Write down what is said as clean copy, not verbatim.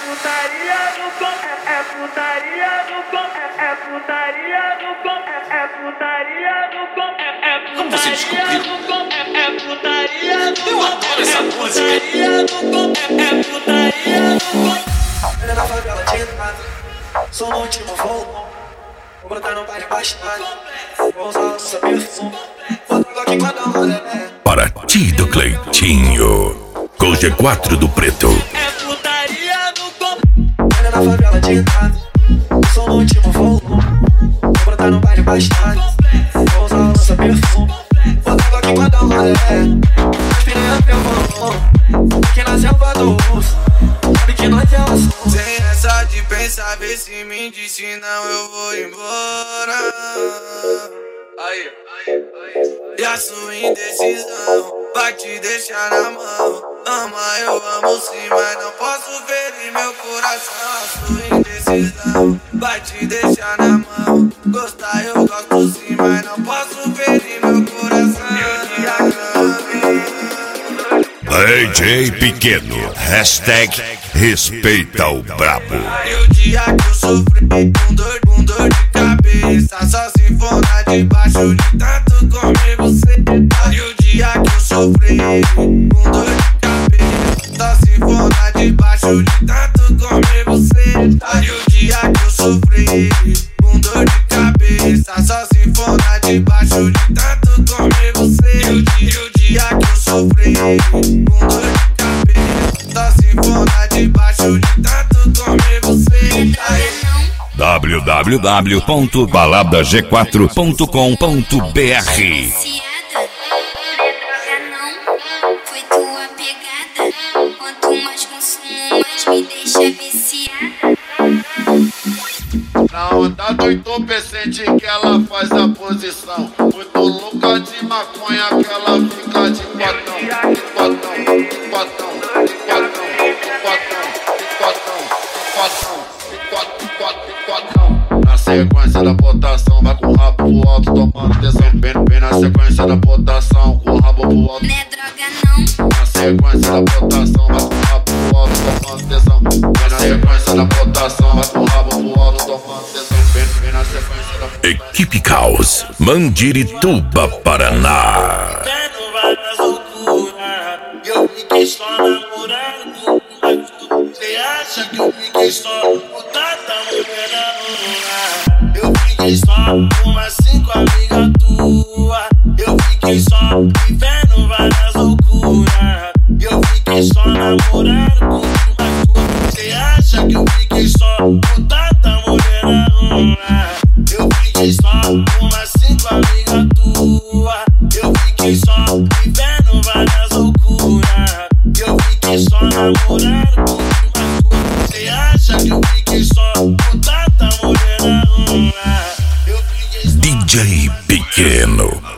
putaria no com, é putaria no com, é putaria no com, é putaria no com, é putaria no com, é putaria no com. Eu adoro essa música. Putaria no com, é putaria no com. Olha na favela de nada, sou no último voo. Vou brotar no baile baixado, vou usar o seu perfume. Vou dar aqui pra dar uma olhada. Para ti do Cleitinho, com G4 do Preto. É putaria no com. Olha na favela de nada, sou no último voo. Vou brotar no baile baixado, vou usar o seu perfume. Vou dar aqui pra dar uma olhada. Aspirei meu voo, aqui na selva do urso. Sabe que nós é o sem essa de pensar, vê se me diz, senão eu vou embora. Aí. E a sua indecisão vai te deixar na mão. Ama, eu amo sim, mas não posso ferir meu coração. A sua indecisão vai te deixar na mão. Gostar eu gosto sim, mas não posso ferir meu coração. DJ Pequeno, hashtag respeita o brabo. E o dia que eu sofri com dor de cabeça, só se for lá debaixo de tanto comer você. E o dia que eu sofri com dor de cabeça, só se for lá debaixo de tanto comer você. E o dia que eu sofri com dor de cabeça, só se for lá debaixo de tanto comer você. E o dia que eu sofri com dor de cabeça, só se for lá debaixo de tanto comer você. www.baladag4.com.br. Foi tua pegada. Quanto mais consumo, mais me deixa viciada. Na onda do entorpecente que ela faz a posição. Muito louca de maconha que ela fica de potão. De potão, de potão, de potão, de potão, de potão, de potão. Na sequência da botação, vai com o rabo pro alto, tomando atenção. Bem na sequência da botação, com o rabo pro alto. Não é droga não. Na sequência da botação, vai com o rabo pro alto, tomando atenção. Bem na sequência da botação, vai com o rabo pro alto, tomando atenção. Bem na sequência da Equipe Caos, Mandirituba, Paraná. Vendo várias loucuras, eu fiquei só namorando. Você acha que eu fiquei só? O Tata moderando. Eu fiquei só com umas 5 amigas tuas. Eu fiquei só vivendo várias loucuras. Eu fiquei só namorando com umas tuas. Você acha que eu fiquei só? O Tata moderando. Eu fiquei só com umas 5 amigas tuas. Eu fiquei só vivendo várias loucuras. Eu fiquei só namorando com umas tuas. Você acha que eu fiquei só? O Tata moderando. Eu fiquei só DJ Pequeno.